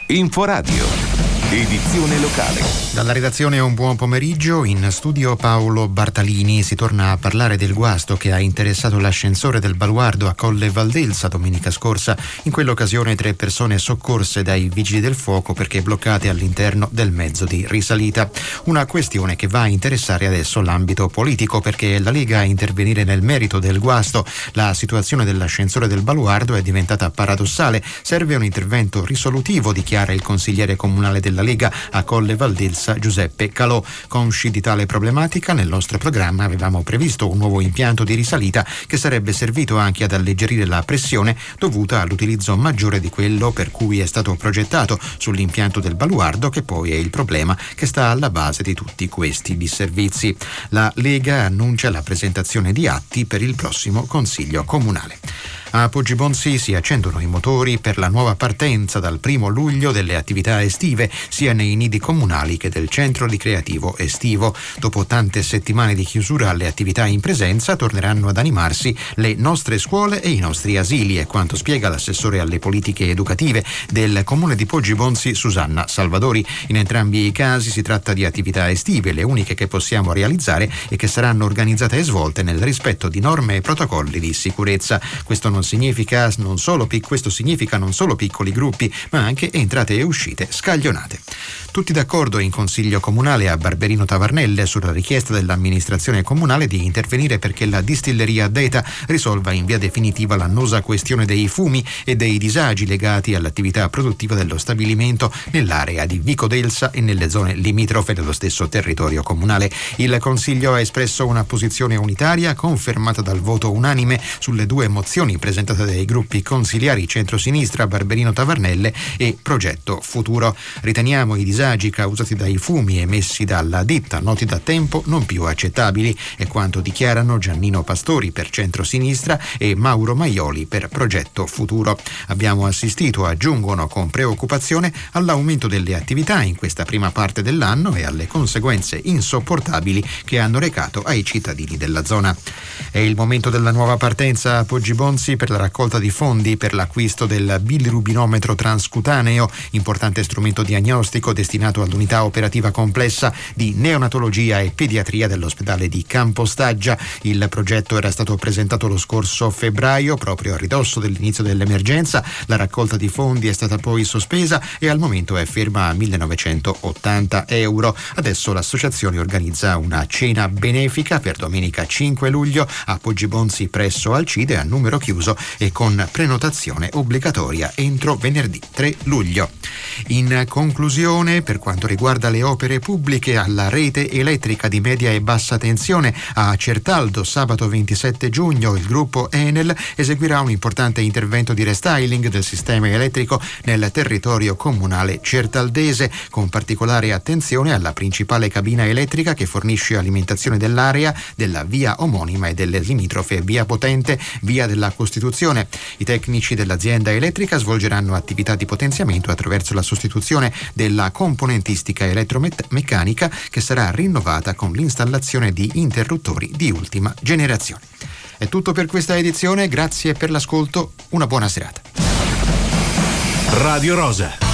Inforadio, edizione locale. Dalla redazione un buon pomeriggio. In studio Paolo Bartalini. Si torna a parlare del guasto che ha interessato l'ascensore del Baluardo a Colle Valdelsa domenica scorsa. In quell'occasione 3 persone soccorse dai vigili del fuoco perché bloccate all'interno del mezzo di risalita. Una questione che va a interessare adesso l'ambito politico, perché è la Lega a intervenire nel merito del guasto. La situazione dell'ascensore del Baluardo è diventata paradossale. Serve un intervento risolutivo, dichiara il consigliere comunale della Lega a Colle Valdelsa Giuseppe Calò. Consci di tale problematica, nel nostro programma avevamo previsto un nuovo impianto di risalita che sarebbe servito anche ad alleggerire la pressione dovuta all'utilizzo maggiore di quello per cui è stato progettato sull'impianto del Baluardo, che poi è il problema che sta alla base di tutti questi disservizi. La Lega annuncia la presentazione di atti per il prossimo Consiglio Comunale. A Poggibonsi si accendono i motori per la nuova partenza dal 1 luglio delle attività estive, sia nei nidi comunali che del centro ricreativo estivo. Dopo tante settimane di chiusura alle attività in presenza, torneranno ad animarsi le nostre scuole e i nostri asili, è quanto spiega l'assessore alle politiche educative del comune di Poggibonsi Susanna Salvadori. In entrambi i casi si tratta di attività estive, le uniche che possiamo realizzare e che saranno organizzate e svolte nel rispetto di norme e protocolli di sicurezza. Questo significa non solo piccoli gruppi, ma anche entrate e uscite scaglionate. Tutti d'accordo in Consiglio Comunale a Barberino Tavarnelle sulla richiesta dell'amministrazione comunale di intervenire perché la distilleria Deta risolva in via definitiva l'annosa questione dei fumi e dei disagi legati all'attività produttiva dello stabilimento nell'area di Vico d'Elsa e nelle zone limitrofe dello stesso territorio comunale. Il Consiglio ha espresso una posizione unitaria confermata dal voto unanime sulle 2 mozioni presentate dai gruppi consiliari centrosinistra, Barberino Tavarnelle e Progetto Futuro. Riteniamo i disagi causati dai fumi emessi dalla ditta, noti da tempo, non più accettabili, è quanto dichiarano Giannino Pastori per centrosinistra e Mauro Maioli per Progetto Futuro. Abbiamo assistito, aggiungono con preoccupazione, all'aumento delle attività in questa prima parte dell'anno e alle conseguenze insopportabili che hanno recato ai cittadini della zona. È il momento della nuova partenza a Poggibonsi per la raccolta di fondi per l'acquisto del bilirubinometro transcutaneo, importante strumento diagnostico destinato all'unità operativa complessa di neonatologia e pediatria dell'ospedale di Campostaggia. Il progetto era stato presentato lo scorso febbraio, proprio a ridosso dell'inizio dell'emergenza. La raccolta di fondi è stata poi sospesa e al momento è ferma a 1.980 euro. Adesso l'associazione organizza una cena benefica per domenica 5 luglio a Poggibonsi presso Alcide a numero chiuso e con prenotazione obbligatoria entro venerdì 3 luglio. In conclusione, per quanto riguarda le opere pubbliche, alla rete elettrica di media e bassa tensione a Certaldo sabato 27 giugno il gruppo Enel eseguirà un importante intervento di restyling del sistema elettrico nel territorio comunale certaldese, con particolare attenzione alla principale cabina elettrica che fornisce alimentazione dell'area, della via omonima e delle limitrofe via Potente, via della Costituzione. I tecnici dell'azienda elettrica svolgeranno attività di potenziamento attraverso la sostituzione della componentistica elettromeccanica che sarà rinnovata con l'installazione di interruttori di ultima generazione. È tutto per questa edizione, grazie per l'ascolto, una buona serata. Radio Rosa.